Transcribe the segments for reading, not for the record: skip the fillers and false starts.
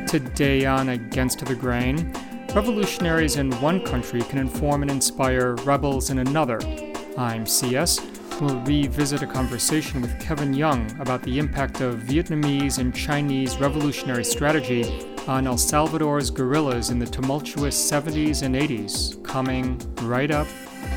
Today on Against the Grain, revolutionaries in one country can inform and inspire rebels in another. I'm CS. We'll revisit a conversation with Kevin Young about the impact of Vietnamese and Chinese revolutionary strategy on El Salvador's guerrillas in the tumultuous 70s and 80s, coming right up.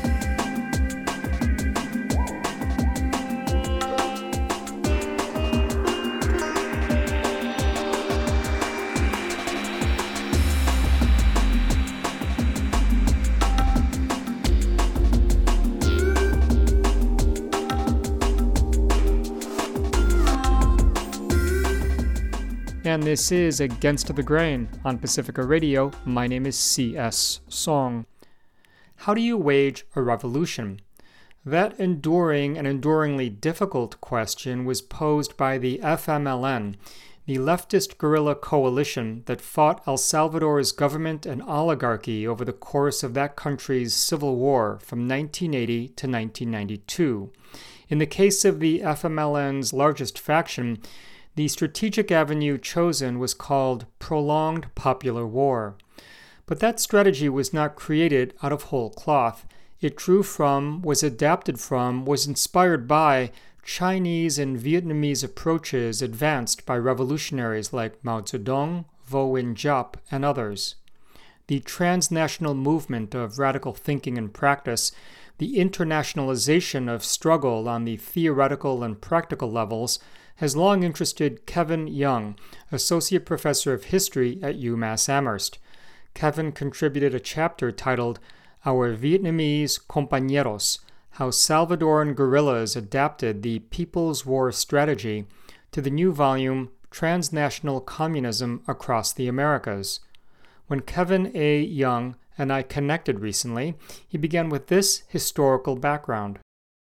And this is Against the Grain on Pacifica Radio. My name is C.S. Song. How do you wage a revolution? That enduring and enduringly difficult question was posed by the FMLN, the leftist guerrilla coalition that fought El Salvador's government and oligarchy over the course of that country's civil war from 1980 to 1992. In the case of the FMLN's largest faction, the strategic avenue chosen was called prolonged popular war. But that strategy was not created out of whole cloth. It drew from, was adapted from, was inspired by Chinese and Vietnamese approaches advanced by revolutionaries like Mao Zedong, Vo Nguyen Giap, and others. The transnational movement of radical thinking and practice, the internationalization of struggle on the theoretical and practical levels, has long interested Kevin Young, Associate Professor of History at UMass Amherst. Kevin contributed a chapter titled Our Vietnamese Compañeros, How Salvadoran Guerrillas Adapted the People's War Strategy, to the new volume Transnational Communism Across the Americas. When Kevin A. Young and I connected recently, he began with this historical background.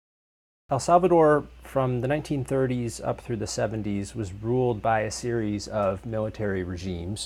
El Salvador, from the 1930s up through the 70s, was ruled by a series of military regimes,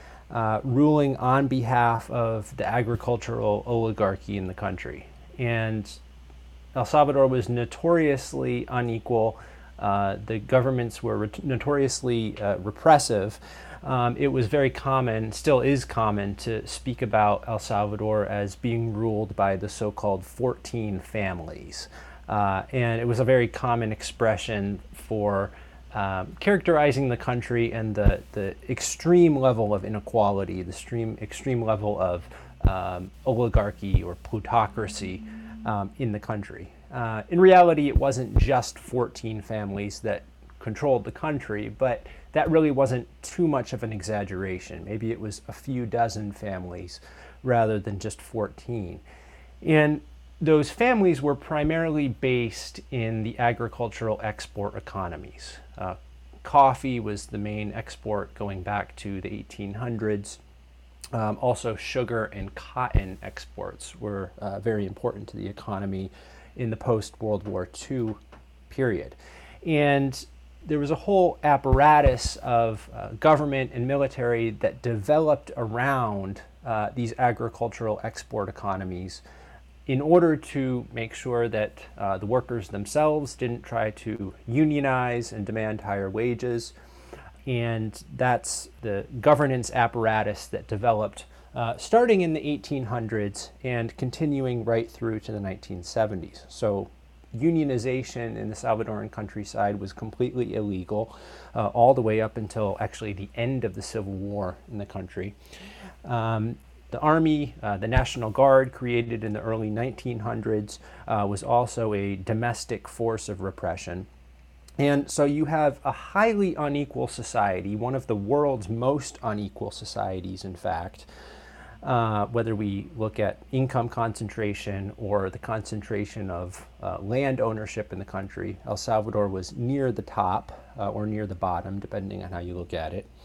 ruling on behalf of the agricultural oligarchy in the country. And El Salvador was notoriously unequal. The governments were notoriously repressive. It was very common, still is common, to speak about El Salvador as being ruled by the so-called 14 families. And it was a very common expression for characterizing the country and the extreme level of inequality, the extreme level of oligarchy or plutocracy in the country. In reality, it wasn't just 14 families that controlled the country, but that really wasn't too much of an exaggeration. Maybe it was a few dozen families rather than just 14. And those families were primarily based in the agricultural export economies. Coffee was the main export going back to the 1800s. Also, sugar and cotton exports were very important to the economy in the post-World War II period. And there was a whole apparatus of government and military that developed around these agricultural export economies in order to make sure that the workers themselves didn't try to unionize and demand higher wages. And that's the governance apparatus that developed starting in the 1800s and continuing right through to the 1970s. So unionization in the Salvadoran countryside was completely illegal all the way up until actually the end of the Civil War in the country. The Army, the National Guard, created in the early 1900s, was also a domestic force of repression. And so you have a highly unequal society, one of the world's most unequal societies, in fact, whether we look at income concentration or the concentration of land ownership in the country. El Salvador was near the top or near the bottom, depending on how you look at it.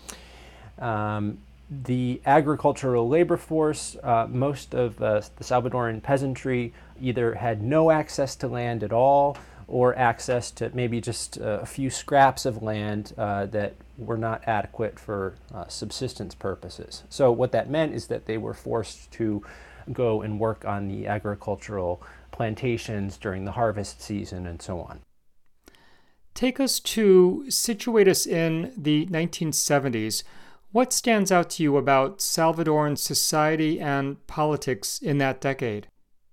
The agricultural labor force, most of the Salvadoran peasantry either had no access to land at all or access to maybe just a few scraps of land that were not adequate for subsistence purposes. So what that meant is that they were forced to go and work on the agricultural plantations during the harvest season and so on. Situate us in the 1970s. What stands out to you about Salvadoran society and politics in that decade?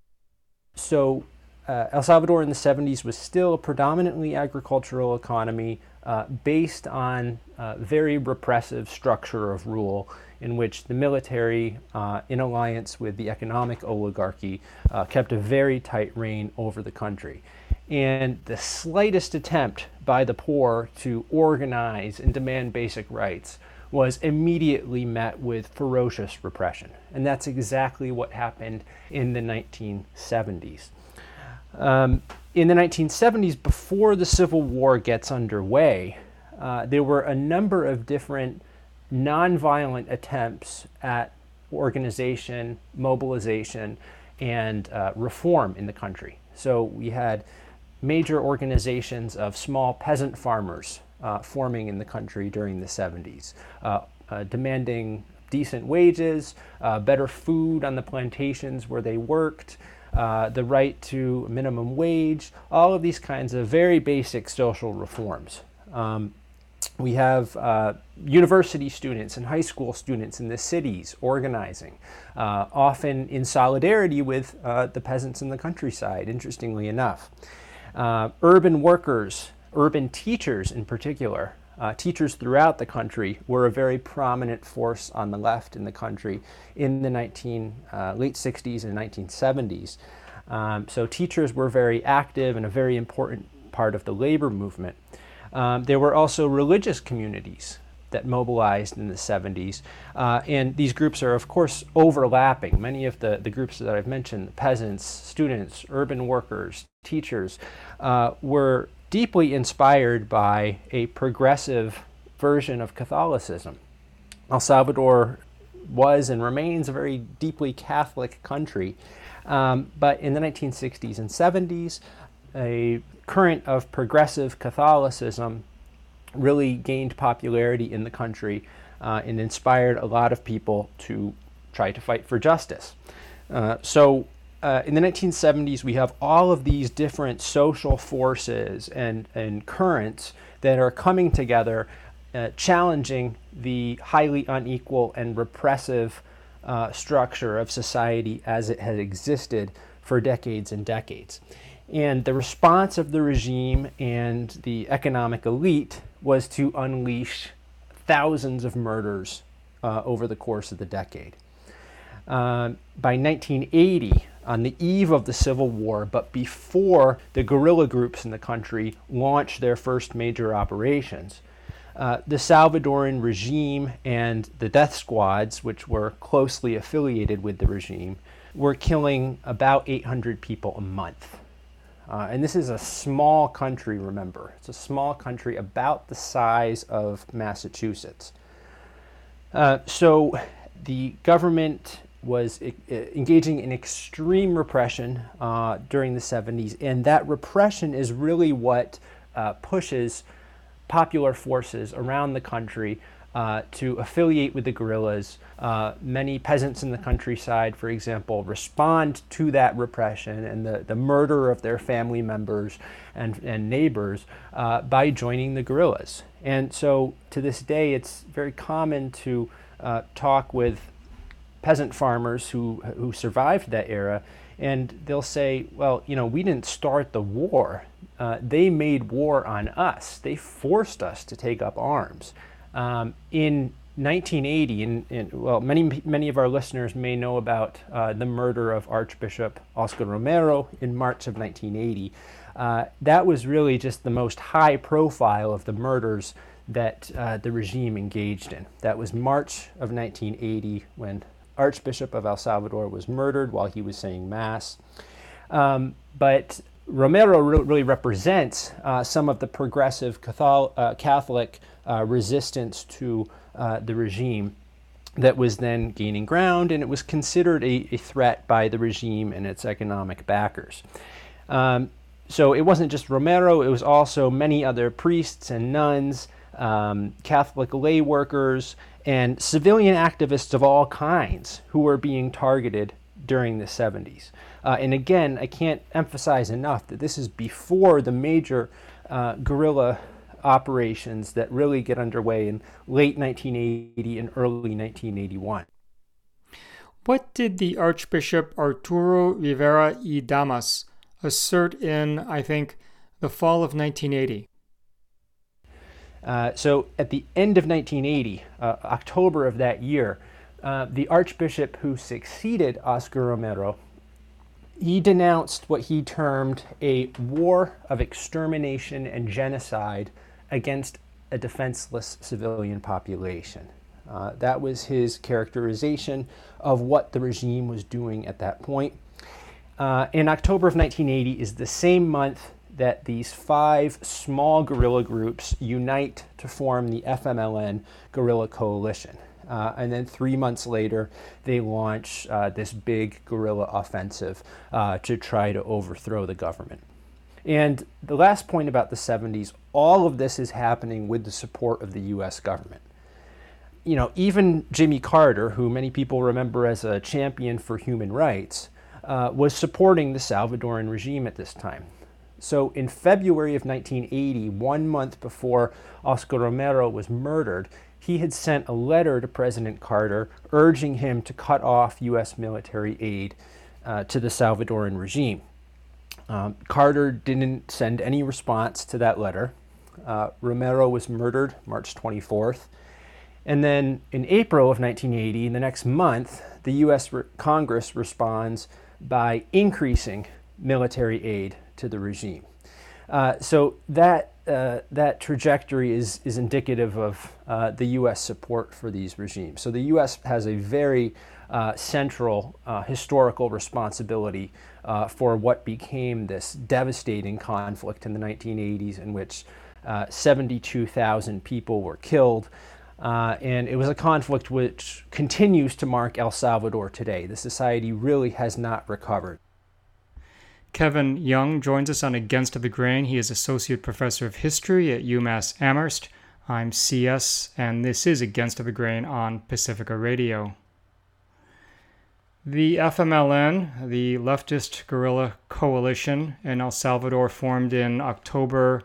So El Salvador in the 70s was still a predominantly agricultural economy based on a very repressive structure of rule in which the military, in alliance with the economic oligarchy, kept a very tight reign over the country. And the slightest attempt by the poor to organize and demand basic rights was immediately met with ferocious repression. And that's exactly what happened in the 1970s. In the 1970s, before the Civil War gets underway, there were a number of different nonviolent attempts at organization, mobilization, and reform in the country. So we had major organizations of small peasant farmers forming in the country during the 70s, demanding decent wages, better food on the plantations where they worked, the right to minimum wage, all of these kinds of very basic social reforms. We have university students and high school students in the cities organizing, often in solidarity with the peasants in the countryside, interestingly enough. Urban workers, urban teachers in particular, teachers throughout the country were a very prominent force on the left in the country in the late 60s and 1970s. So teachers were very active and a very important part of the labor movement. There were also religious communities that mobilized in the 70s, and these groups are of course overlapping. Many of the groups that I've mentioned, peasants, students, urban workers, teachers, were deeply inspired by a progressive version of Catholicism. El Salvador was and remains a very deeply Catholic country, but in the 1960s and 70s, a current of progressive Catholicism really gained popularity in the country and inspired a lot of people to try to fight for justice. So in the 1970s, we have all of these different social forces and currents that are coming together, challenging the highly unequal and repressive structure of society as it had existed for decades and decades. And the response of the regime and the economic elite was to unleash thousands of murders over the course of the decade. By 1980, on the eve of the Civil War, but before the guerrilla groups in the country launched their first major operations, the Salvadoran regime and the death squads, which were closely affiliated with the regime, were killing about 800 people a month. And this is a small country, remember. It's a small country about the size of Massachusetts. So the government was engaging in extreme repression during the 70s, and that repression is really what pushes popular forces around the country to affiliate with the guerrillas. Many peasants in the countryside, for example, respond to that repression and the murder of their family members and neighbors by joining the guerrillas. And so to this day, it's very common to talk with peasant farmers who survived that era, and they'll say, well, we didn't start the war. They made war on us. They forced us to take up arms. In 1980, many of our listeners may know about the murder of Archbishop Oscar Romero in March of 1980. That was really just the most high profile of the murders that the regime engaged in. That was March of 1980 when Archbishop of El Salvador was murdered while he was saying Mass. But Romero really represents some of the progressive Catholic resistance to the regime that was then gaining ground, and it was considered a threat by the regime and its economic backers. So it wasn't just Romero, it was also many other priests and nuns, Catholic lay workers, and civilian activists of all kinds who were being targeted during the 70s. And again, I can't emphasize enough that this is before the major guerrilla operations that really get underway in late 1980 and early 1981. What did the Archbishop Arturo Rivera y Damas assert in, I think, the fall of 1980? So at the end of 1980, October of that year, the Archbishop who succeeded Oscar Romero, he denounced what he termed a war of extermination and genocide against a defenseless civilian population. That was his characterization of what the regime was doing at that point. In October of 1980 is the same month that these 5 small guerrilla groups unite to form the FMLN guerrilla coalition. And then 3 months later, they launch this big guerrilla offensive to try to overthrow the government. And the last point about the 70s, all of this is happening with the support of the U.S. government. You know, even Jimmy Carter, who many people remember as a champion for human rights, was supporting the Salvadoran regime at this time. So in February of 1980, 1 month before Oscar Romero was murdered, he had sent a letter to President Carter urging him to cut off U.S. military aid to the Salvadoran regime. Carter didn't send any response to that letter. Romero was murdered March 24th. And then in April of 1980, the next month, the U.S. Congress responds by increasing military aid to the regime. So that trajectory is indicative of the U.S. support for these regimes. So the U.S. has a very central historical responsibility for what became this devastating conflict in the 1980s, in which 72,000 people were killed. And it was a conflict which continues to mark El Salvador today. The society really has not recovered. Kevin Young joins us on Against the Grain. He is Associate Professor of History at UMass Amherst. I'm CS, and this is Against the Grain on Pacifica Radio. The FMLN, the leftist guerrilla coalition in El Salvador, formed in October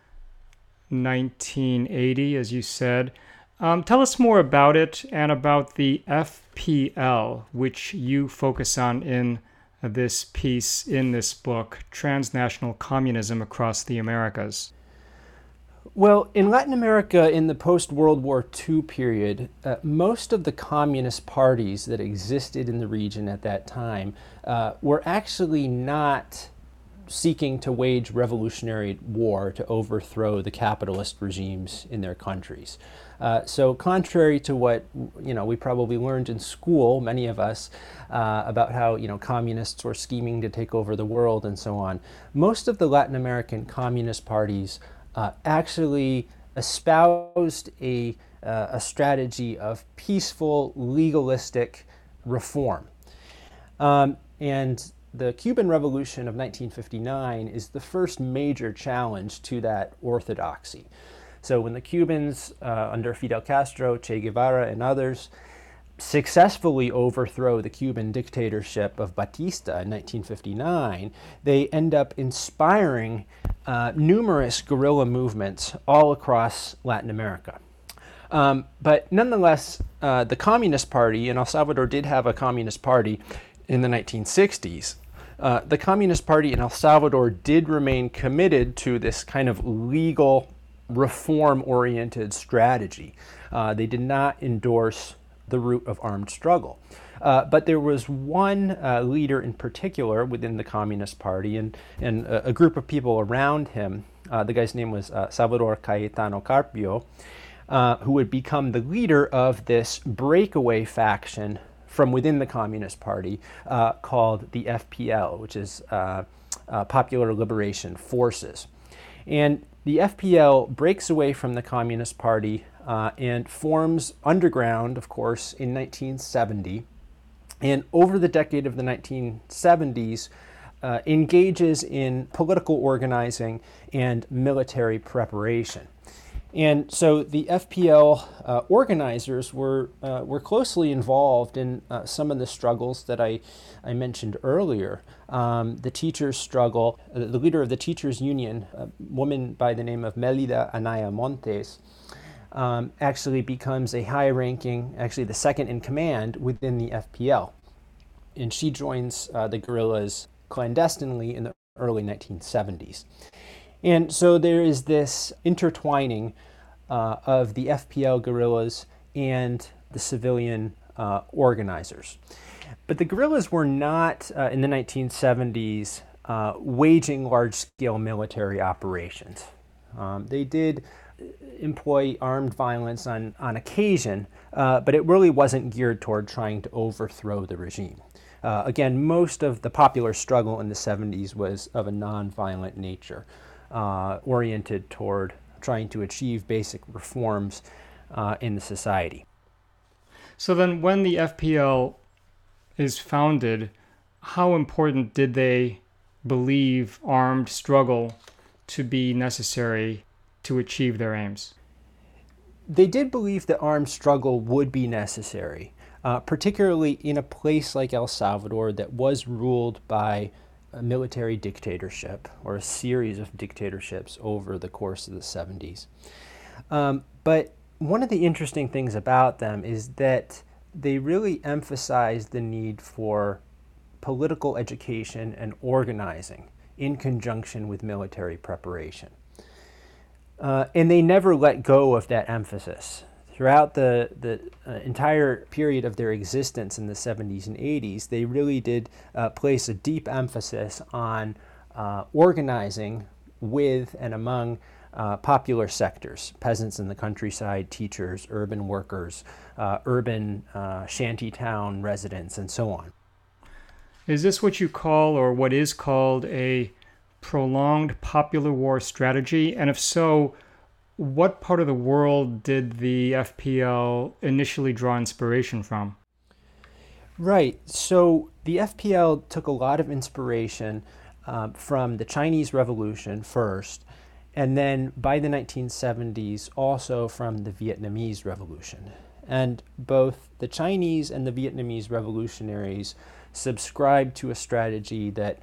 1980, as you said. Tell us more about it and about the FPL, which you focus on in this piece, in this book, Transnational Communism Across the Americas. Well, in Latin America in the post-World War II period, most of the communist parties that existed in the region at that time were actually not seeking to wage revolutionary war to overthrow the capitalist regimes in their countries. So contrary to what we probably learned in school, many of us, about how communists were scheming to take over the world and so on, most of the Latin American communist parties actually espoused a strategy of peaceful, legalistic reform. And the Cuban Revolution of 1959 is the first major challenge to that orthodoxy. So when the Cubans, under Fidel Castro, Che Guevara, and others, successfully overthrow the Cuban dictatorship of Batista in 1959, they end up inspiring numerous guerrilla movements all across Latin America. But nonetheless, the Communist Party, and El Salvador did have a Communist Party in the 1960s, the Communist Party in El Salvador did remain committed to this kind of legal, reform-oriented strategy. They did not endorse the route of armed struggle. But there was one leader in particular within the Communist Party and a group of people around him. The guy's name was Salvador Cayetano Carpio, who would become the leader of this breakaway faction from within the Communist Party called the FPL, which is Popular Liberation Forces. And the FPL breaks away from the Communist Party and forms underground, of course, in 1970. And over the decade of the 1970s, engages in political organizing and military preparation. And so the FPL organizers were closely involved in some of the struggles that I mentioned earlier. The teachers' struggle, the leader of the teachers' union, a woman by the name of Melida Anaya Montes, actually becomes a high-ranking, actually the second in command within the FPL. And she joins the guerrillas clandestinely in the early 1970s. And so there is this intertwining of the FPL guerrillas and the civilian organizers. But the guerrillas were not, in the 1970s, waging large-scale military operations. They did employ armed violence on occasion, but it really wasn't geared toward trying to overthrow the regime. Again, most of the popular struggle in the 70s was of a non-violent nature, oriented toward trying to achieve basic reforms in the society. So then when the FPL is founded, how important did they believe armed struggle to be necessary to achieve their aims? They did believe that armed struggle would be necessary, particularly in a place like El Salvador that was ruled by a military dictatorship or a series of dictatorships over the course of the 70s. But one of the interesting things about them is that they really emphasized the need for political education and organizing in conjunction with military preparation. And they never let go of that emphasis. Throughout the entire period of their existence in the 70s and 80s, they really did place a deep emphasis on organizing with and among popular sectors, peasants in the countryside, teachers, urban workers, urban shantytown residents, and so on. Is this what you call, or what is called, a prolonged popular war strategy? And if so, what part of the world did the FPL initially draw inspiration from? Right. So the FPL took a lot of inspiration from the Chinese Revolution first, and then by the 1970s also from the Vietnamese Revolution. And both the Chinese and the Vietnamese revolutionaries subscribed to a strategy that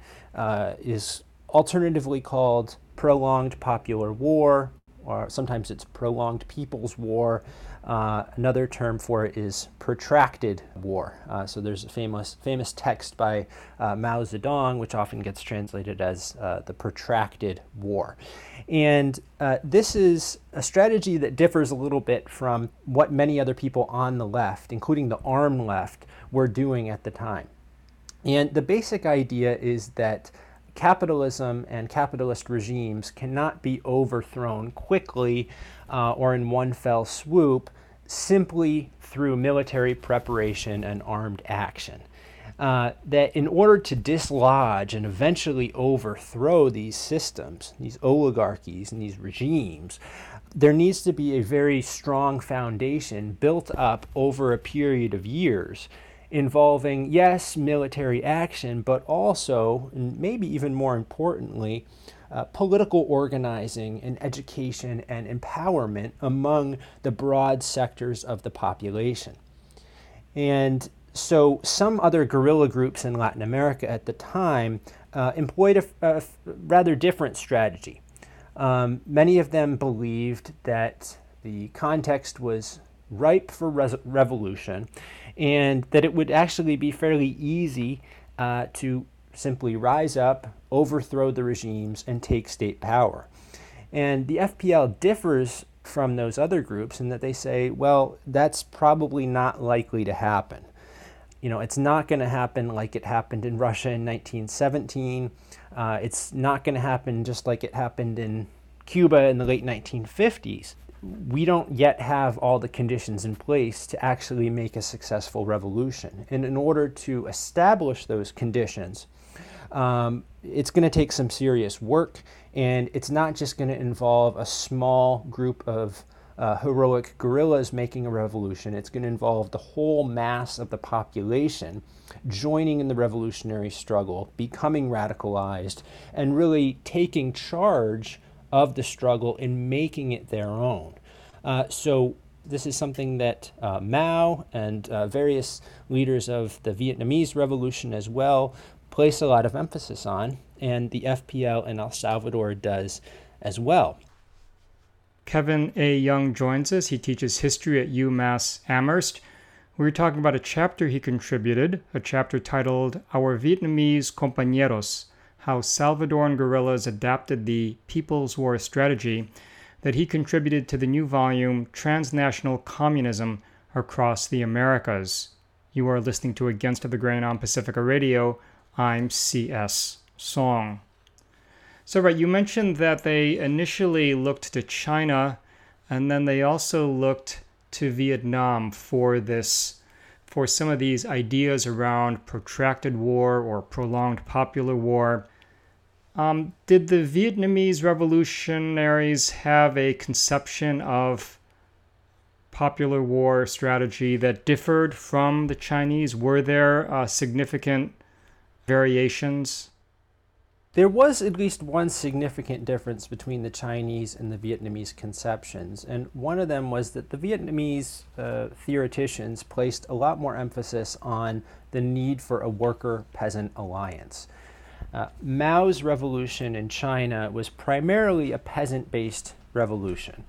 is alternatively called prolonged popular war, or sometimes it's prolonged people's war. Another term for it is protracted war. So there's a famous text by Mao Zedong, which often gets translated as the protracted war. And this is a strategy that differs a little bit from what many other people on the left, including the armed left, were doing at the time. And the basic idea is that capitalism and capitalist regimes cannot be overthrown quickly or in one fell swoop simply through military preparation and armed action. That in order to dislodge and eventually overthrow these systems, these oligarchies and these regimes, there needs to be a very strong foundation built up over a period of years involving, yes, military action, but also, and maybe even more importantly, political organizing and education and empowerment among the broad sectors of the population. And so some other guerrilla groups in Latin America at the time employed a rather different strategy. Many of them believed that the context was ripe for revolution, and that it would actually be fairly easy to simply rise up, overthrow the regimes, and take state power. And the FPL differs from those other groups in that they say, well, that's probably not likely to happen. You know, it's not going to happen like it happened in Russia in 1917. It's not going to happen just like it happened in Cuba in the late 1950s. We don't yet have all the conditions in place to actually make a successful revolution. And in order to establish those conditions, it's going to take some serious work, and it's not just going to involve a small group of heroic guerrillas making a revolution. It's going to involve the whole mass of the population joining in the revolutionary struggle, becoming radicalized, and really taking charge of the struggle and making it their own. So this is something that Mao and various leaders of the Vietnamese Revolution as well place a lot of emphasis on, and the FPL in El Salvador does as well. Kevin A. Young joins us. He teaches history at UMass Amherst. We were talking about a chapter he contributed, a chapter titled Our Vietnamese Compañeros, How Salvadoran Guerrillas Adapted the People's War Strategy, that he contributed to the new volume, Transnational Communism Across the Americas. You are listening to Against the Grain on Pacifica Radio. I'm C.S. Song. So, right, you mentioned that they initially looked to China, and then they also looked to Vietnam for some of these ideas around protracted war or prolonged popular war. Did the Vietnamese revolutionaries have a conception of popular war strategy that differed from the Chinese? Were there significant variations? There was at least one significant difference between the Chinese and the Vietnamese conceptions, and one of them was that the Vietnamese theoreticians placed a lot more emphasis on the need for a worker-peasant alliance. Mao's revolution in China was primarily a peasant-based revolution.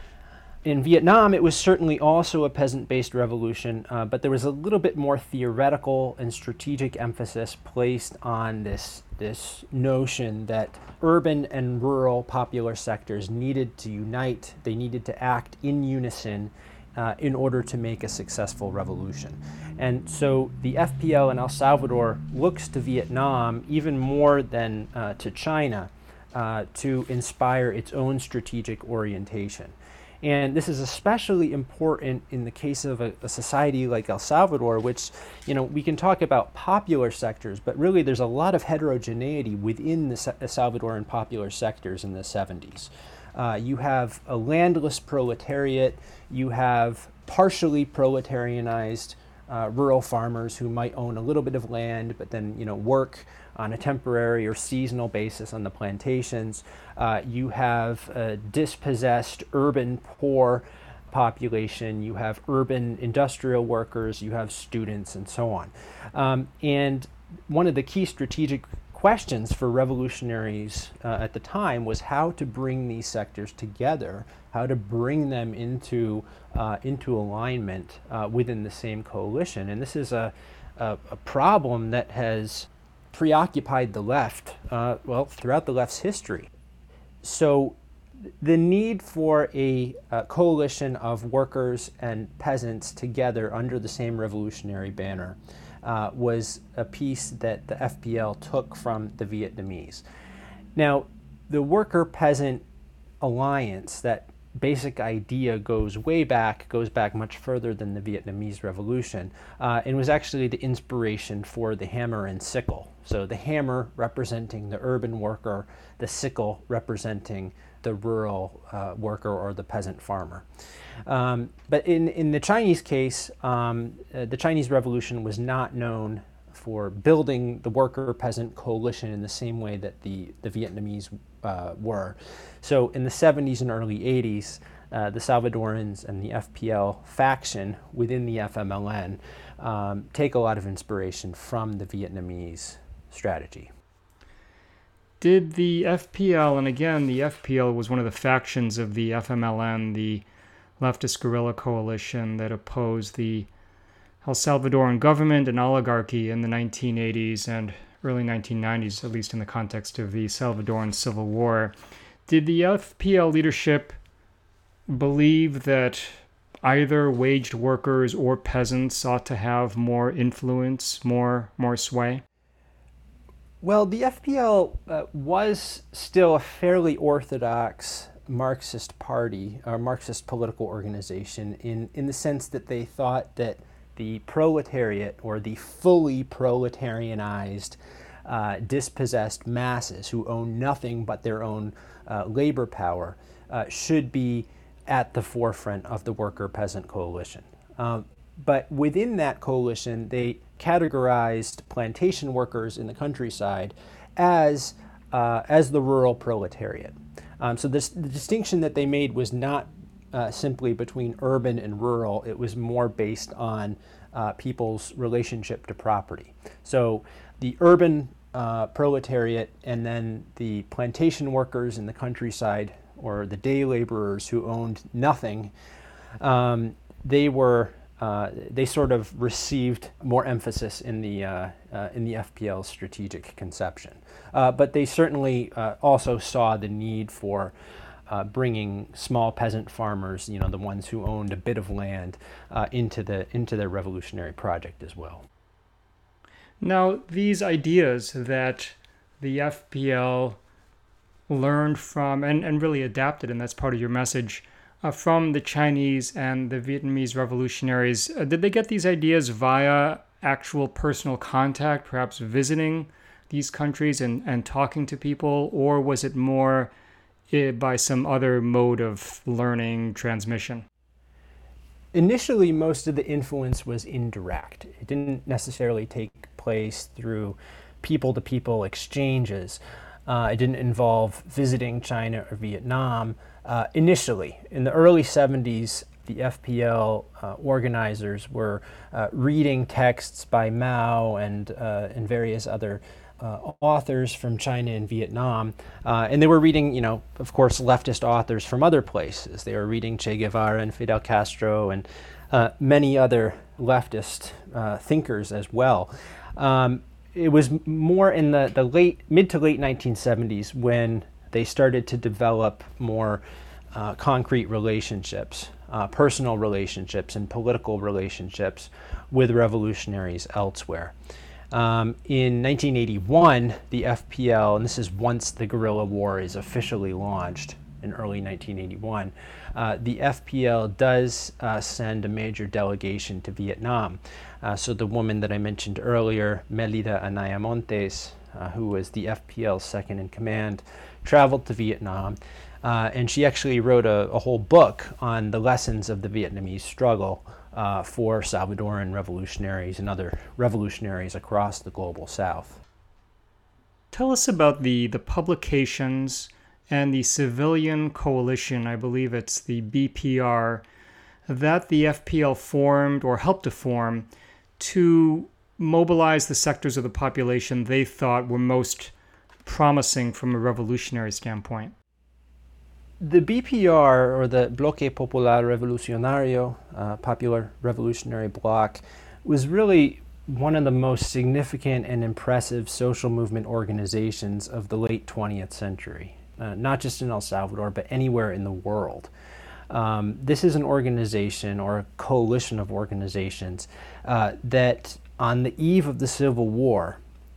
In Vietnam, it was certainly also a peasant-based revolution, but there was a little bit more theoretical and strategic emphasis placed on this notion that urban and rural popular sectors needed to unite, they needed to act in unison in order to make a successful revolution. And so the FPL in El Salvador looks to Vietnam even more than to China to inspire its own strategic orientation. And this is especially important in the case of a society like El Salvador, which, we can talk about popular sectors, but really there's a lot of heterogeneity within the Salvadoran popular sectors in the 70s. You have a landless proletariat, you have partially proletarianized rural farmers who might own a little bit of land, but then work on a temporary or seasonal basis on the plantations. You have a dispossessed urban poor population, you have urban industrial workers, you have students, and so on. And one of the key strategic questions for revolutionaries at the time was how to bring these sectors together, how to bring them into alignment within the same coalition. And this is a problem that has preoccupied the left, throughout the left's history. So the need for a coalition of workers and peasants together under the same revolutionary banner was a piece that the FPL took from the Vietnamese. Now, the worker-peasant alliance, that basic idea goes back much further than the Vietnamese Revolution, and was actually the inspiration for the hammer and sickle. So the hammer representing the urban worker, the sickle representing the rural worker or the peasant farmer. But in the Chinese case, the Chinese Revolution was not known for building the worker-peasant coalition in the same way that the Vietnamese were. So in the 70s and early 80s, the Salvadorans and the FPL faction within the FMLN take a lot of inspiration from the Vietnamese strategy. Did the FPL, and again, the FPL was one of the factions of the FMLN, the leftist guerrilla coalition that opposed the El Salvadoran government and oligarchy in the 1980s and early 1990s, at least in the context of the Salvadoran Civil War. Did the FPL leadership believe that either waged workers or peasants ought to have more influence, more sway? Well, the FPL was still a fairly orthodox Marxist party, or Marxist political organization, in the sense that they thought that the proletariat, or the fully proletarianized, dispossessed masses who own nothing but their own labor power, should be at the forefront of the worker-peasant coalition. But within that coalition, they categorized plantation workers in the countryside as the rural proletariat. So the distinction that they made was not simply between urban and rural. It was more based on people's relationship to property. So the urban proletariat and then the plantation workers in the countryside, or the day laborers who owned nothing, they sort of received more emphasis in the FPL's strategic conception. But they certainly also saw the need for bringing small peasant farmers, the ones who owned a bit of land, into their revolutionary project as well. Now, these ideas that the FPL learned from and really adapted, and that's part of your message, from the Chinese and the Vietnamese revolutionaries, did they get these ideas via actual personal contact, perhaps visiting these countries and talking to people, or was it more by some other mode of learning transmission? Initially, most of the influence was indirect. It didn't necessarily take place through people-to-people exchanges. It didn't involve visiting China or Vietnam. Initially, in the early 70s, the FPL organizers were reading texts by Mao and various other authors from China and Vietnam, and they were reading, of course, leftist authors from other places. They were reading Che Guevara and Fidel Castro and many other leftist thinkers as well. It was more in the mid to late 1970s when they started to develop more concrete relationships, personal relationships and political relationships with revolutionaries elsewhere. In 1981, the FPL, and this is once the guerrilla war is officially launched in early 1981, the FPL does send a major delegation to Vietnam. So the woman that I mentioned earlier, Melida Anaya Montes, who was the FPL's second in command, traveled to Vietnam, and she actually wrote a whole book on the lessons of the Vietnamese struggle for Salvadoran revolutionaries and other revolutionaries across the global South. Tell us about the publications and the civilian coalition, I believe it's the BPR, that the FPL formed or helped to form to mobilize the sectors of the population they thought were most promising from a revolutionary standpoint. The BPR, or the Bloque Popular Revolucionario, Popular Revolutionary Bloc, was really one of the most significant and impressive social movement organizations of the late 20th century, not just in El Salvador, but anywhere in the world. This is an organization, or a coalition of organizations, that on the eve of the Civil War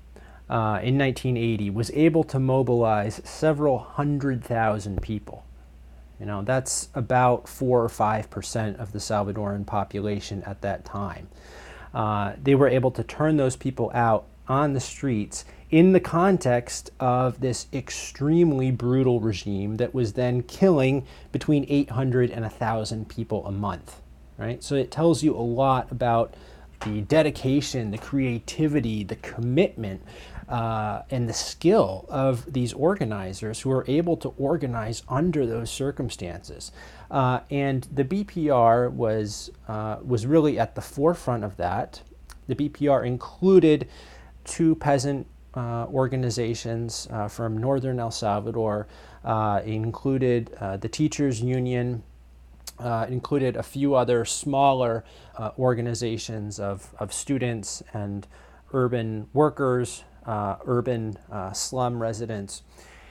in 1980 was able to mobilize several 100,000 people. That's about 4 or 5% of the Salvadoran population at that time. They were able to turn those people out on the streets in the context of this extremely brutal regime that was then killing between 800 and 1,000 people a month, right? So it tells you a lot about the dedication, the creativity, the commitment, and the skill of these organizers who were able to organize under those circumstances. And the BPR was really at the forefront of that. The BPR included 2 peasant organizations from northern El Salvador. It included the Teachers Union, included a few other smaller organizations of students and urban workers, urban slum residents.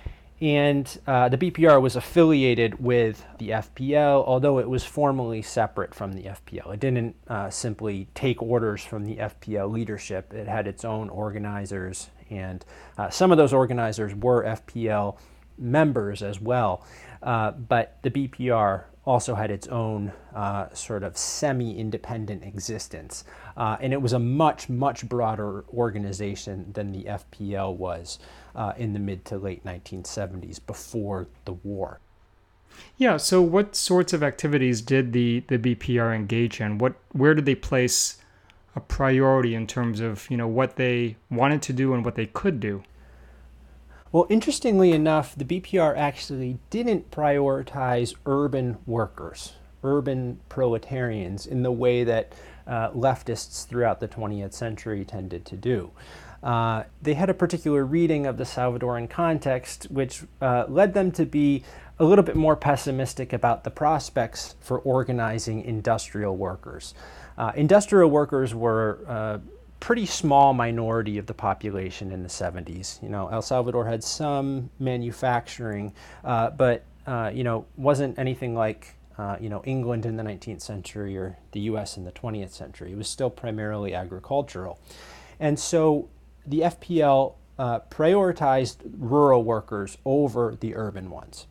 And the BPR was affiliated with the FPL, although it was formally separate from the FPL. It didn't simply take orders from the FPL leadership. It had its own organizers, and some of those organizers were FPL members as well. But the BPR also had its own sort of semi-independent existence. And it was a much, much broader organization than the FPL was in the mid to late 1970s, before the war. Yeah, so what sorts of activities did the BPR engage in? Where did they place a priority in terms of what they wanted to do and what they could do? Well, interestingly enough, the BPR actually didn't prioritize urban workers, urban proletarians, in the way that leftists throughout the 20th century tended to do. They had a particular reading of the Salvadoran context, which led them to be a little bit more pessimistic about the prospects for organizing industrial workers. Industrial workers were pretty small minority of the population in the 70s. El Salvador had some manufacturing, but wasn't anything like England in the 19th century or the U.S. in the 20th century. It was still primarily agricultural, and so the FPL prioritized rural workers over the urban ones.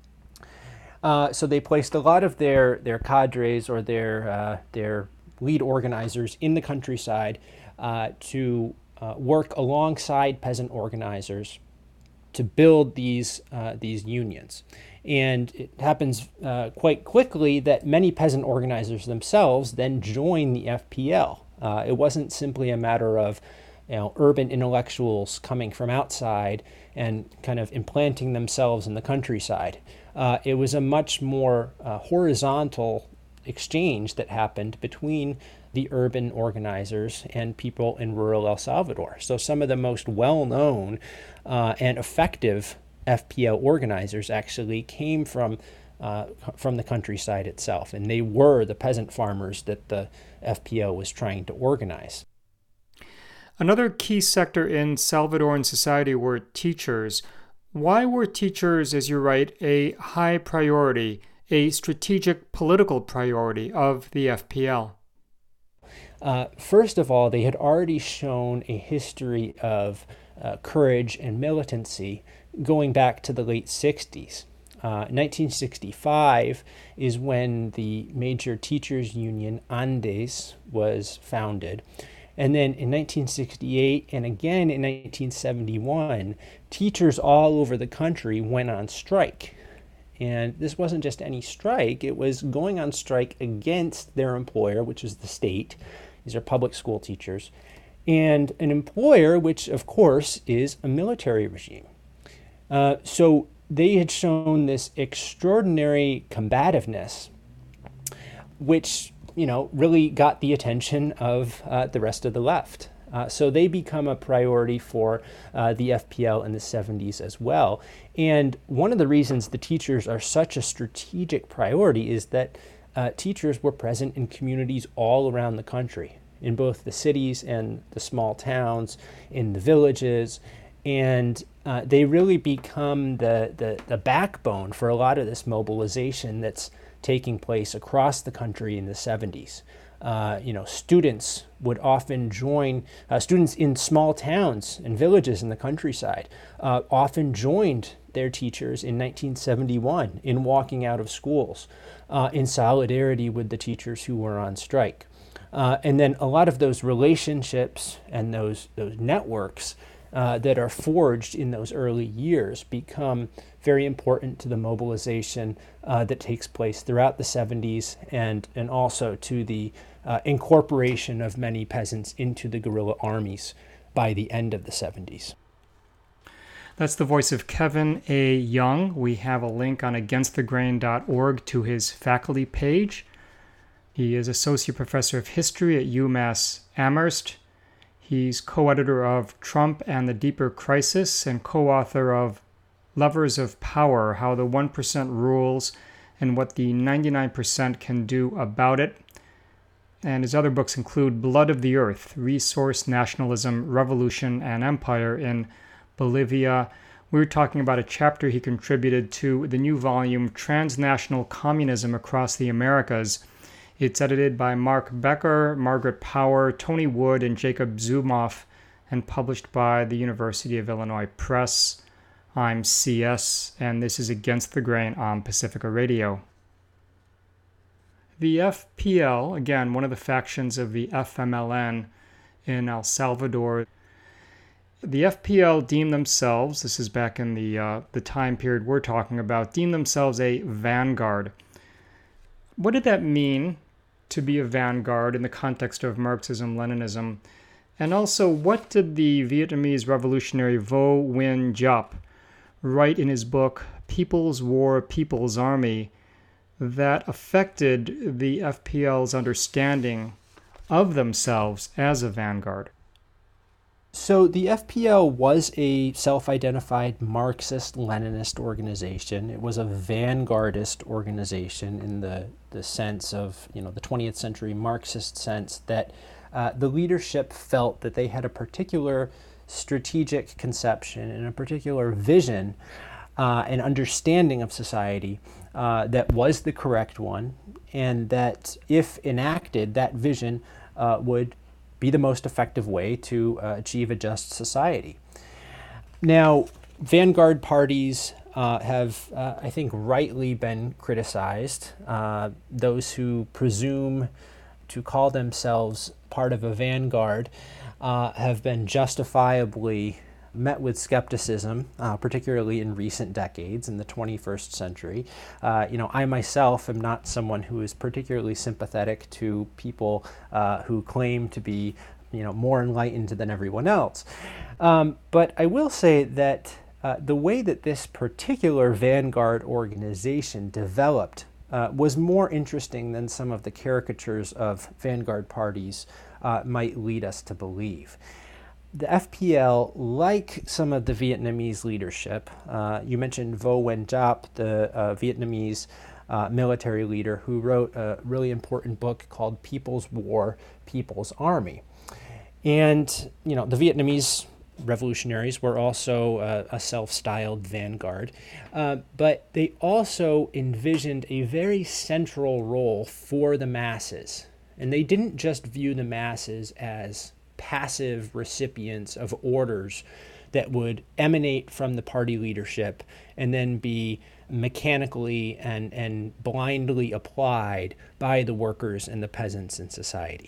So they placed a lot of their cadres or their lead organizers in the countryside to work alongside peasant organizers to build these unions. And it happens quite quickly that many peasant organizers themselves then join the FPL. It wasn't simply a matter of urban intellectuals coming from outside and kind of implanting themselves in the countryside. It was a much more horizontal exchange that happened between the urban organizers and people in rural El Salvador. So some of the most well-known and effective FPL organizers actually came from the countryside itself, and they were the peasant farmers that the FPL was trying to organize. Another key sector in Salvadoran society were teachers. Why were teachers, as you write, a high priority, a strategic political priority of the FPL? First of all, they had already shown a history of courage and militancy going back to the late 60s. 1965 is when the major teachers union, ANDES, was founded. And then in 1968 and again in 1971, teachers all over the country went on strike. And this wasn't just any strike, it was going on strike against their employer, which is the state. These are public school teachers. And an employer, which of course is a military regime. So they had shown this extraordinary combativeness, which really got the attention of the rest of the left. So they become a priority for the FPL in the 70s as well. And one of the reasons the teachers are such a strategic priority is that teachers were present in communities all around the country, in both the cities and the small towns, in the villages, and they really become the backbone for a lot of this mobilization that's taking place across the country in the 70s. Students would often join, students in small towns and villages in the countryside often joined their teachers in 1971 in walking out of schools in solidarity with the teachers who were on strike. And then a lot of those relationships and those networks that are forged in those early years become very important to the mobilization that takes place throughout the 70s and also to the incorporation of many peasants into the guerrilla armies by the end of the 70s. That's the voice of Kevin A. Young. We have a link on againstthegrain.org to his faculty page. He is Associate Professor of History at UMass Amherst. He's co-editor of Trump and the Deeper Crisis and co-author of Levers of Power, How the 1% Rules and What the 99% Can Do About It. And his other books include Blood of the Earth, Resource Nationalism, Revolution, and Empire in Bolivia. We were talking about a chapter he contributed to the new volume, Transnational Communism Across the Americas. It's edited by Mark Becker, Margaret Power, Tony Wood, and Jacob Zumoff, and published by the University of Illinois Press. I'm CS, and this is Against the Grain on Pacifica Radio. The FPL, again, one of the factions of the FMLN in El Salvador. The FPL deemed themselves, this is back in the time period we're talking about, deemed themselves a vanguard. What did that mean to be a vanguard in the context of Marxism-Leninism? And also, what did the Vietnamese revolutionary Vo Nguyen Giap, write in his book, People's War, People's Army, that affected the FPL's understanding of themselves as a vanguard? So the FPL was a self-identified Marxist-Leninist organization. It was a vanguardist organization in the sense of, the 20th century Marxist sense, that the leadership felt that they had a particular strategic conception and a particular vision and understanding of society that was the correct one, and that if enacted, that vision would be the most effective way to achieve a just society. Now, vanguard parties have, I think, rightly been criticized. Those who presume to call themselves part of a vanguard have been justifiably met with skepticism, particularly in recent decades in the 21st century. I myself am not someone who is particularly sympathetic to people who claim to be, more enlightened than everyone else. But I will say that the way that this particular vanguard organization developed was more interesting than some of the caricatures of vanguard parties might lead us to believe. The FPL, like some of the Vietnamese leadership, you mentioned Vo Nguyen Giap, the Vietnamese military leader who wrote a really important book called People's War, People's Army. And, the Vietnamese revolutionaries were also a self-styled vanguard, but they also envisioned a very central role for the masses. And they didn't just view the masses as passive recipients of orders that would emanate from the party leadership and then be mechanically and blindly applied by the workers and the peasants in society.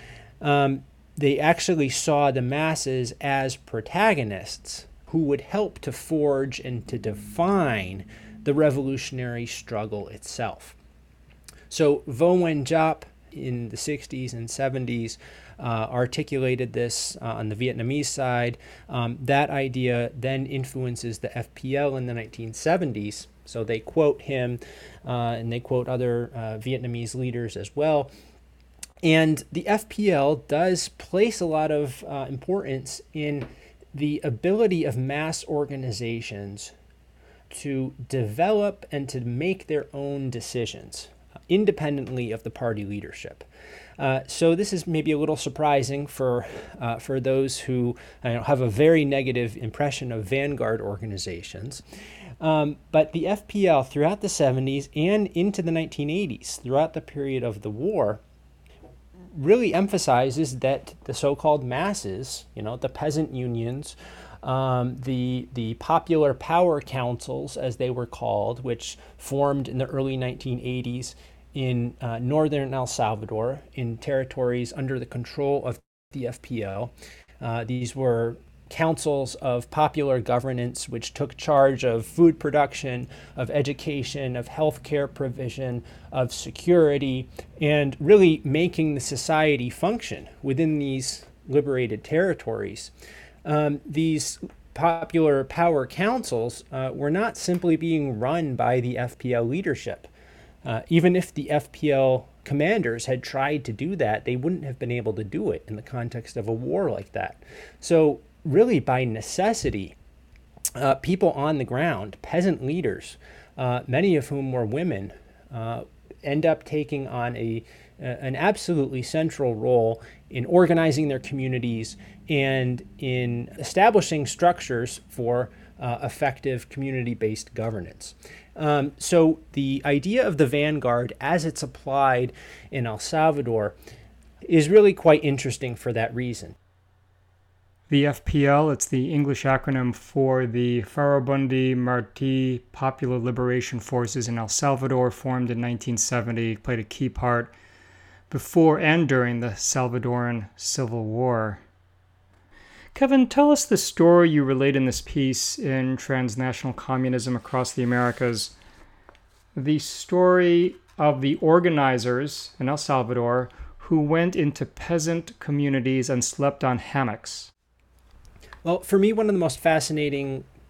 They actually saw the masses as protagonists who would help to forge and to define the revolutionary struggle itself. So Vo Nguyen Giap in the 60s and 70s articulated this on the Vietnamese side. That idea then influences the FPL in the 1970s. So they quote him and they quote other Vietnamese leaders as well. And the FPL does place a lot of importance in the ability of mass organizations to develop and to make their own decisions independently of the party leadership. So this is maybe a little surprising for those who have a very negative impression of vanguard organizations. But the FPL throughout the 70s and into the 1980s, throughout the period of the war, really emphasizes that the so-called masses, the peasant unions, the popular power councils, as they were called, which formed in the early 1980s in northern El Salvador, in territories under the control of the FPL. These were councils of popular governance which took charge of food production, of education, of healthcare provision, of security, and really making the society function within these liberated territories. These popular power councils were not simply being run by the FPL leadership. Even if the FPL commanders had tried to do that, they wouldn't have been able to do it in the context of a war like that. So really, by necessity, people on the ground, peasant leaders, many of whom were women, end up taking on an absolutely central role in organizing their communities and in establishing structures for effective community-based governance. So the idea of the vanguard as it's applied in El Salvador is really quite interesting for that reason. The FPL, it's the English acronym for the Farabundi Martí Popular Liberation Forces in El Salvador, formed in 1970, played a key part before and during the Salvadoran Civil War. Kevin, tell us the story you relate in this piece in Transnational Communism Across the Americas, the story of the organizers in El Salvador who went into peasant communities and slept on hammocks. Well, for me, one of the most fascinating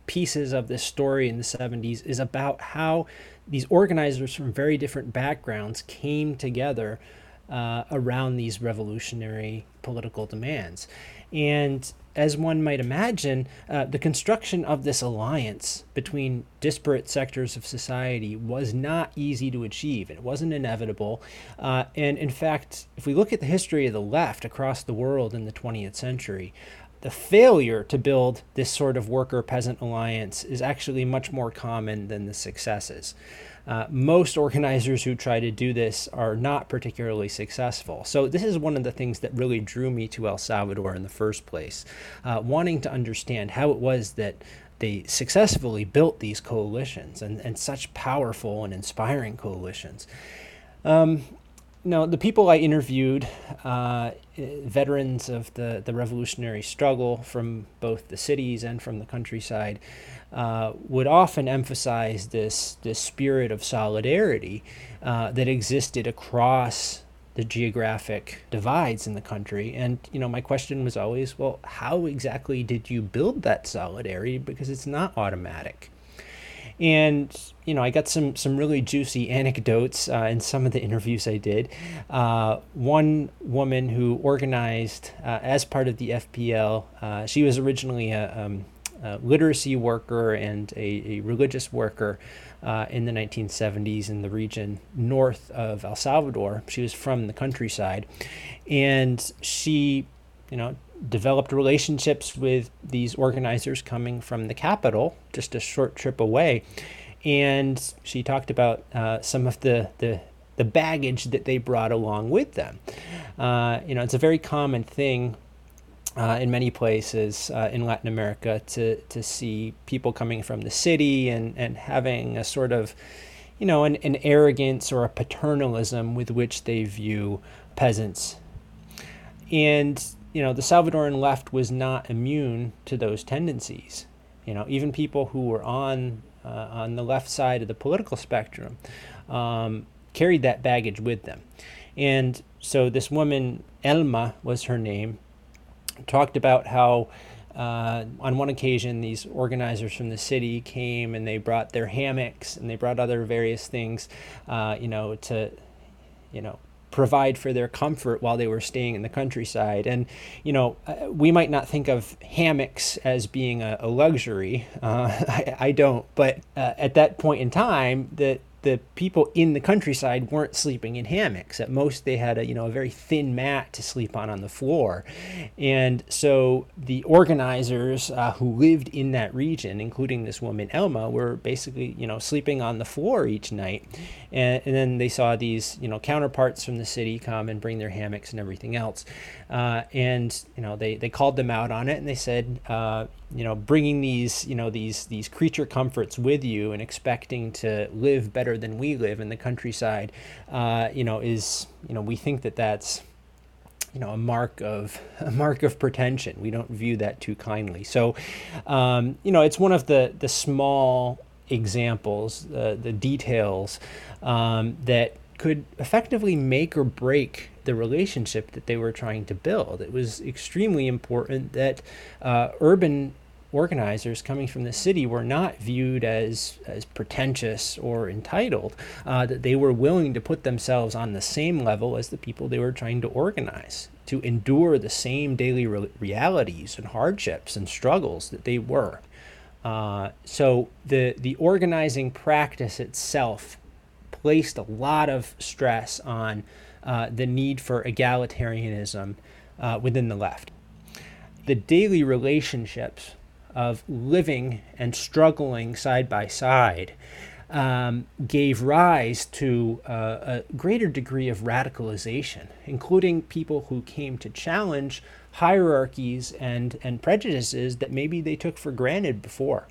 pieces of this story in the 70s is about how these organizers from very different backgrounds came together around these revolutionary political demands. And as one might imagine, the construction of this alliance between disparate sectors of society was not easy to achieve. It wasn't inevitable. And in fact, if we look at the history of the left across the world in the 20th century, the failure to build this sort of worker-peasant alliance is actually much more common than the successes. Most organizers who try to do this are not particularly successful. So this is one of the things that really drew me to El Salvador in the first place, wanting to understand how it was that they successfully built these coalitions and such powerful and inspiring coalitions. The people I interviewed, veterans of the revolutionary struggle from both the cities and from the countryside, would often emphasize this spirit of solidarity that existed across the geographic divides in the country. And, my question was always, well, how exactly did you build that solidarity? Because it's not automatic. And, I got some really juicy anecdotes in some of the interviews I did. One woman who organized as part of the FPL, she was originally a literacy worker and a religious worker in the 1970s in the region north of El Salvador. She was from the countryside, and she, developed relationships with these organizers coming from the capital, just a short trip away. And she talked about some of the baggage that they brought along with them. It's a very common thing in many places in Latin America to see people coming from the city and having a sort of, an arrogance or a paternalism with which they view peasants. And the Salvadoran left was not immune to those tendencies. Even people who were on the left side of the political spectrum carried that baggage with them. And so this woman, Elma was her name, talked about how on one occasion these organizers from the city came and they brought their hammocks and they brought other various things, to provide for their comfort while they were staying in the countryside. And, we might not think of hammocks as being a luxury. I don't. But at that point in time, the people in the countryside weren't sleeping in hammocks. At most, they had a very thin mat to sleep on the floor. And so the organizers who lived in that region, including this woman, Elma, were basically, sleeping on the floor each night. And then they saw these, counterparts from the city come and bring their hammocks and everything else. And they called them out on it, and they said, bringing these creature comforts with you and expecting to live better than we live in the countryside, is we think that's a mark of pretension. We don't view that too kindly. So, it's one of the small examples, the details that could effectively make or break the relationship that they were trying to build. It was extremely important that urban organizers coming from the city were not viewed as pretentious or entitled, that they were willing to put themselves on the same level as the people they were trying to organize, to endure the same daily realities and hardships and struggles that they were. So the organizing practice itself placed a lot of stress on the need for egalitarianism within the left. The daily relationships of living and struggling side by side gave rise to a greater degree of radicalization, including people who came to challenge hierarchies and prejudices that maybe they took for granted before.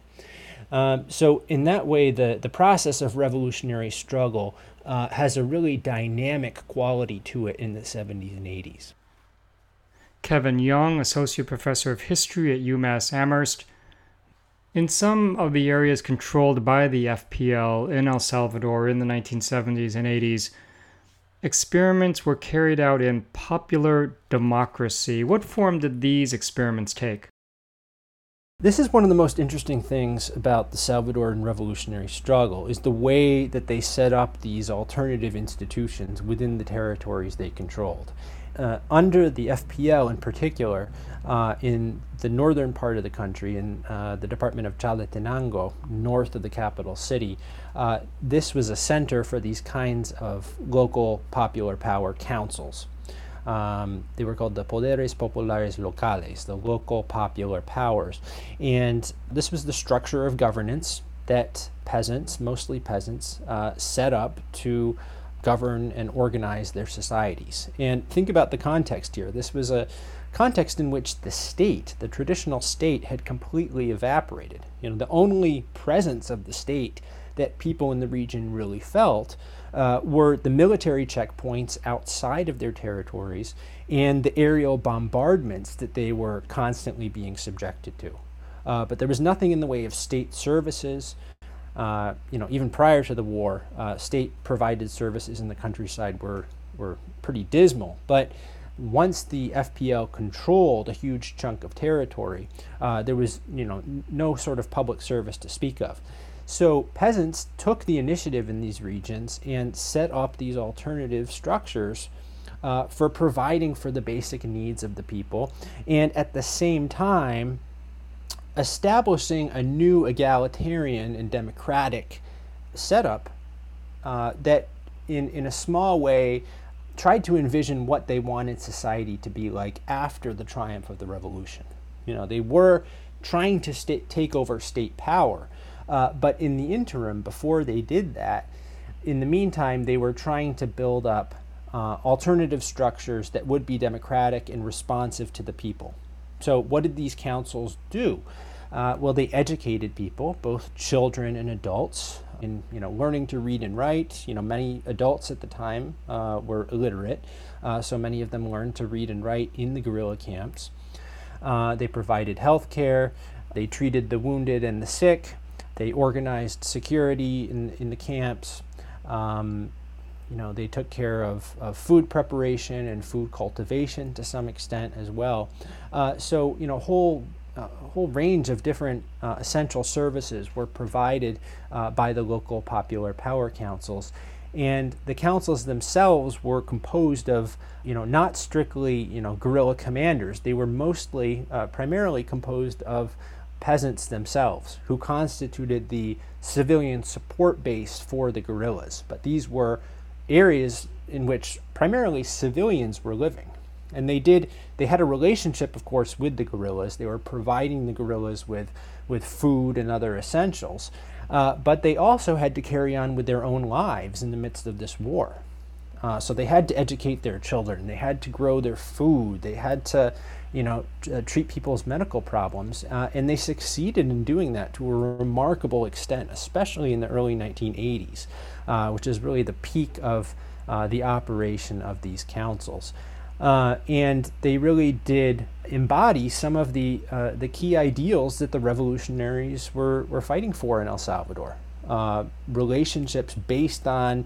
So in that way, the process of revolutionary struggle has a really dynamic quality to it in the 70s and 80s. Kevin Young, Associate Professor of History at UMass Amherst. In some of the areas controlled by the FPL in El Salvador in the 1970s and 80s, experiments were carried out in popular democracy. What form did these experiments take? This is one of the most interesting things about the Salvadoran revolutionary struggle, is the way that they set up these alternative institutions within the territories they controlled. Under the FPL in particular, in the northern part of the country, in the department of Chalatenango, north of the capital city, this was a center for these kinds of local popular power councils. They were called the Poderes Populares Locales, the local popular powers. And this was the structure of governance that peasants, mostly peasants, set up to govern and organize their societies. And think about the context here. This was a context in which the state, the traditional state, had completely evaporated. The only presence of the state that people in the region really felt were the military checkpoints outside of their territories and the aerial bombardments that they were constantly being subjected to. But there was nothing in the way of state services. Even prior to the war, state-provided services in the countryside were pretty dismal. But once the FPL controlled a huge chunk of territory, there was no sort of public service to speak of. So peasants took the initiative in these regions and set up these alternative structures for providing for the basic needs of the people, and at the same time establishing a new egalitarian and democratic setup that in a small way tried to envision what they wanted society to be like after the triumph of the revolution. They were trying to take over state power. But in the interim, before they did that, in the meantime, they were trying to build up alternative structures that would be democratic and responsive to the people. So what did these councils do? Well, they educated people, both children and adults, in learning to read and write. Many adults at the time were illiterate, so many of them learned to read and write in the guerrilla camps. They provided health care. They treated the wounded and the sick. They organized security in the camps. They took care of food preparation and food cultivation to some extent as well. So a whole range of different essential services were provided by the local popular power councils. And the councils themselves were composed of, not strictly, guerrilla commanders. They were primarily composed of peasants themselves, who constituted the civilian support base for the guerrillas. But these were areas in which primarily civilians were living. And they had a relationship, of course, with the guerrillas. They were providing the guerrillas with food and other essentials. But they also had to carry on with their own lives in the midst of this war. So they had to educate their children. They had to grow their food. They had to treat people's medical problems, and they succeeded in doing that to a remarkable extent, especially in the early 1980s, which is really the peak of the operation of these councils. And they really did embody some of the key ideals that the revolutionaries were fighting for in El Salvador. Relationships based on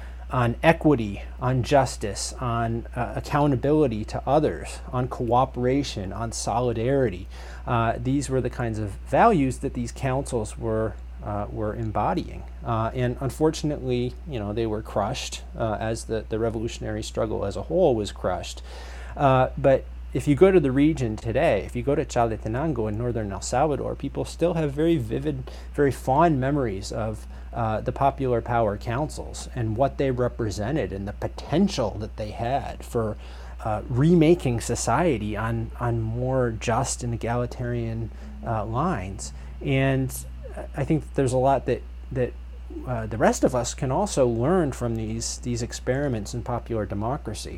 equity, on justice, on accountability to others, on cooperation, on solidarity. These were the kinds of values that these councils were embodying. And unfortunately, they were crushed as the revolutionary struggle as a whole was crushed. But if you go to the region today, if you go to Chalatenango in northern El Salvador, people still have very vivid, very fond memories of the popular power councils and what they represented and the potential that they had for remaking society on more just and egalitarian lines. And I think there's a lot that the rest of us can also learn from these experiments in popular democracy.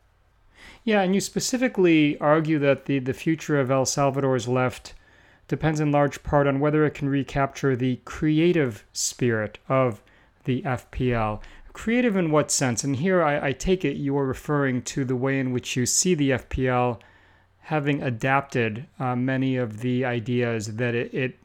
Yeah, and you specifically argue that the future of El Salvador's left depends in large part on whether it can recapture the creative spirit of the FPL. Creative in what sense? And here I take it you are referring to the way in which you see the FPL having adapted many of the ideas that it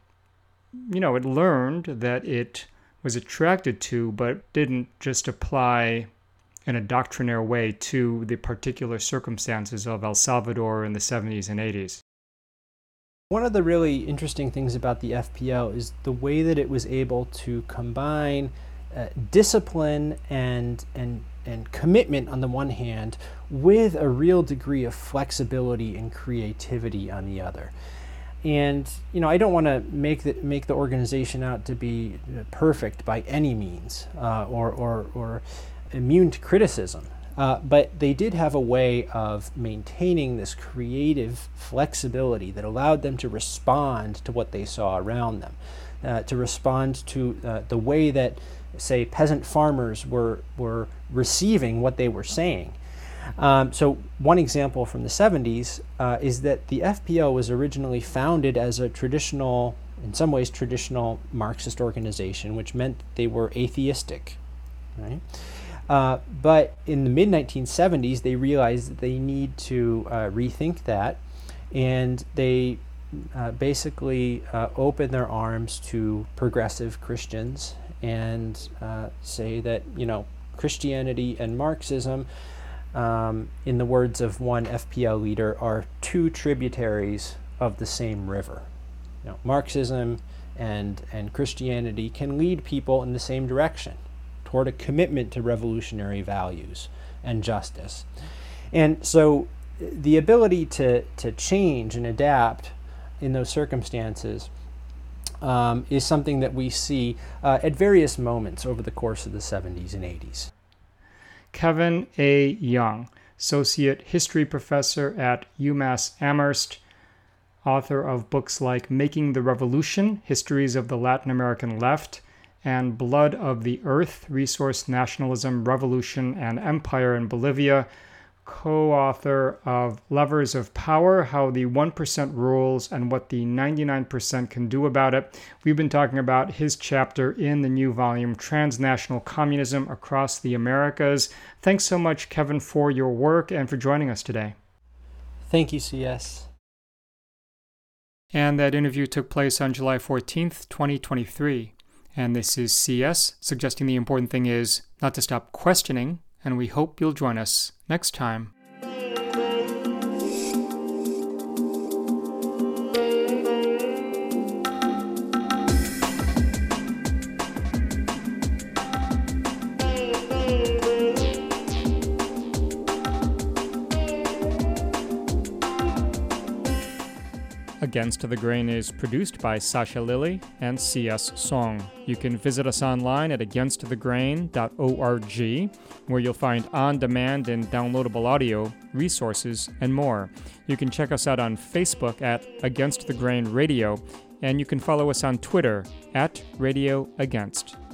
learned, that it was attracted to, but didn't just apply in a doctrinaire way to the particular circumstances of El Salvador in the 70s and 80s. One of the really interesting things about the FPO is the way that it was able to combine discipline and commitment on the one hand with a real degree of flexibility and creativity on the other. And I don't want to make the organization out to be perfect by any means or immune to criticism. But they did have a way of maintaining this creative flexibility that allowed them to respond to what they saw around them, to respond to the way that, say, peasant farmers were receiving what they were saying. So one example from the 70s is that the FPO was originally founded as a traditional, in some ways traditional Marxist organization, which meant they were atheistic, right? But in the mid-1970s, they realized that they need to rethink that, and they basically open their arms to progressive Christians and say that, Christianity and Marxism, in the words of one FPL leader, are two tributaries of the same river. Marxism and Christianity can lead people in the same direction, toward a commitment to revolutionary values and justice. And so the ability to change and adapt in those circumstances is something that we see at various moments over the course of the 70s and 80s. Kevin A. Young, Associate History Professor at UMass Amherst, author of books like Making the Revolution, Histories of the Latin American Left, and Blood of the Earth, Resource Nationalism, Revolution, and Empire in Bolivia, co-author of Levers of Power, How the 1% Rules and What the 99% Can Do About It. We've been talking about his chapter in the new volume, Transnational Communism Across the Americas. Thanks so much, Kevin, for your work and for joining us today. Thank you, CS. And that interview took place on July 14th, 2023. And this is CS, suggesting the important thing is not to stop questioning, and we hope you'll join us next time. Against the Grain is produced by Sasha Lilly and C.S. Song. You can visit us online at againstthegrain.org, where you'll find on-demand and downloadable audio, resources, and more. You can check us out on Facebook at Against the Grain Radio, and you can follow us on Twitter at Radio Against.